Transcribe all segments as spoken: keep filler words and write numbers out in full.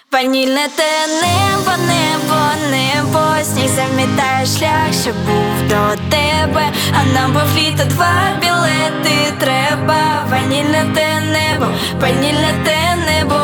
Ванільне те небо, небо, небо, сніг замітає шлях, що був до тебе, а нам був літо, два білети треба. Ванільне те небо, ванільне те небо,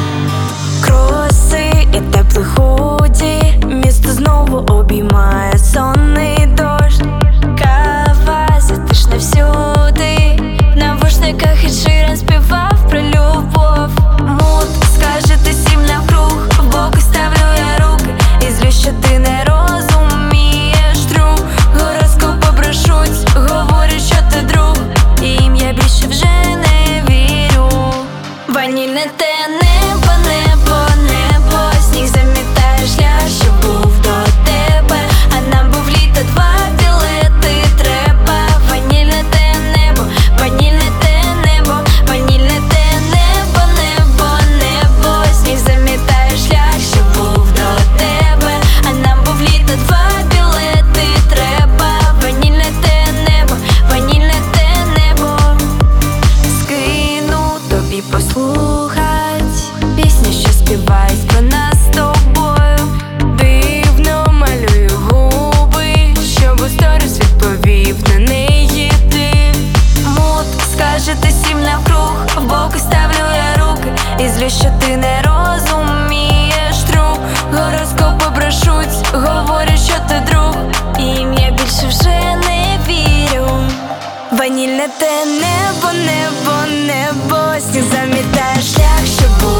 кроси і теплий худі, місто знову обіймає сонний дощ. Кава затишна всюди, в навушниках і Ширин співав про любов. Мут скаже, ти сім навкруг, в боку ставлю я руки і злю, що ти не розумієш, друг. Гороскопи брешуть, говорять, що ти друг, і їм я більше вже не вірю. Ванільне те небо, небо, небо, сніг замітає шлях, що був до тебе, а нам був літо, два білети треба. Ванільне те небо, ванільне те небо, ванільне те небо, небо, небо, сніг замітає шлях, що був до тебе, а нам був літо, два білети треба. Ванільне те небо, ванільне те небо, скину тобі послухать пісні, що співають про нас з тобою. Дивно малюю губи, щоб у сторіс відповів на неї ти. Мут скаже, ти сім навкруг, в боку ставлю я руки і злю, що ти не розумієш, друг. Гороскопи брешуть, говорять, що ти друг, і їм я більше вже не вірю. Ванільне те небо, небо, небо, сніг замітає шлях, що був